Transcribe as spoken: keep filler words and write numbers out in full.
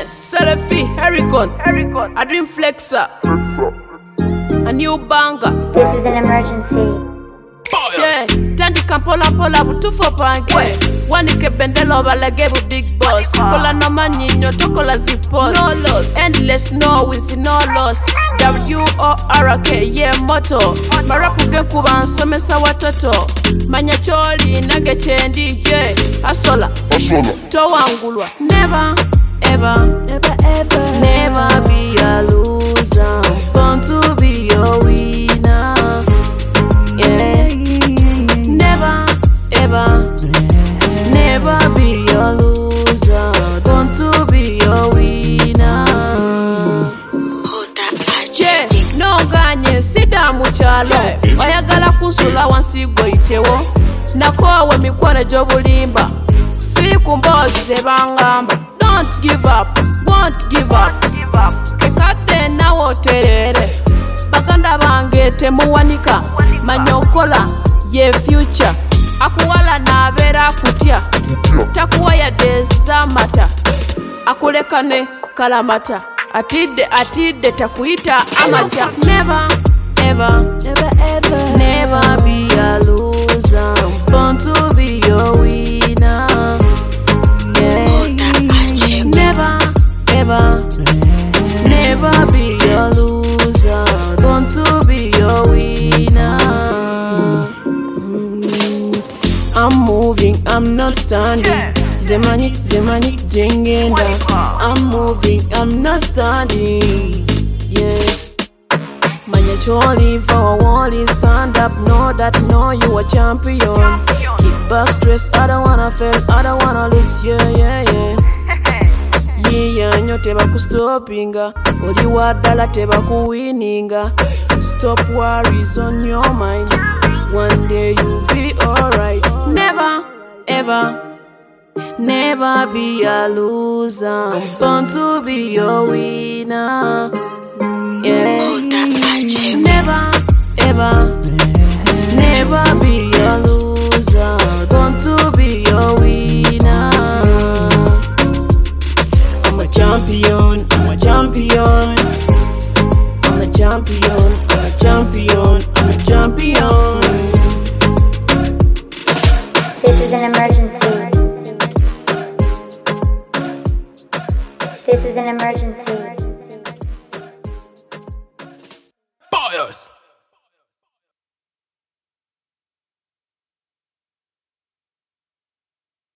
Selfie, Hericon, a dream flexer, a new banger. This is an emergency. Yeah, Tandy can pull up, pull up, two for pancake. One ke bendelo balagebu big boss. Kola no maninyo tokola zipos. No loss, endless no we see no loss. W O R K yeah motto. Marapu gekuba nsomesa watoto. Manya choli nage chendi je. Asola, asola. Towangulwa. Never, ever, Never ever, never be a loser. Born to be your winner. Yeah. Never, ever, never be your loser. Born to be your winner. Yeah, no ganye sida muchalo. Oyagala kusula wansi goitewo. Nakowe mikwane jobulimba. Siku mbozi zebangamba. Don't give up, won't give up. Kekate na woterere. Baganda bange temuwanika. Manyokola ye future. Akuwala na vera kutia. Takuwa ya deza mata. Akulekane kalamata. Atide atide takuita amacha. Never, ever, never ever, never be a loser. Born to be your winner. Yeah. Never, ever, never be a loser. Born to be your winner. Mm. I'm moving, I'm not standing. Zemani, Zemani, Jingenda. I'm moving, I'm not standing. Yeah. Manya choli for a wall is stand up. Know that, know you a champion. Kick back stress, I don't wanna fail, I don't wanna lose. Yeah, yeah, yeah. Yeah, nyo teba kustopinga. Oli wadala teba kuwininga. Stop worries on your mind. One day you'll be alright. Never, ever, never be a loser. Born to be your winner. Yeah. Never, ever, never be a loser. Born to be your winner. I'm a champion, I'm a champion. I'm a champion, I'm a champion, I'm a champion. This is an emergency. This is an emergency.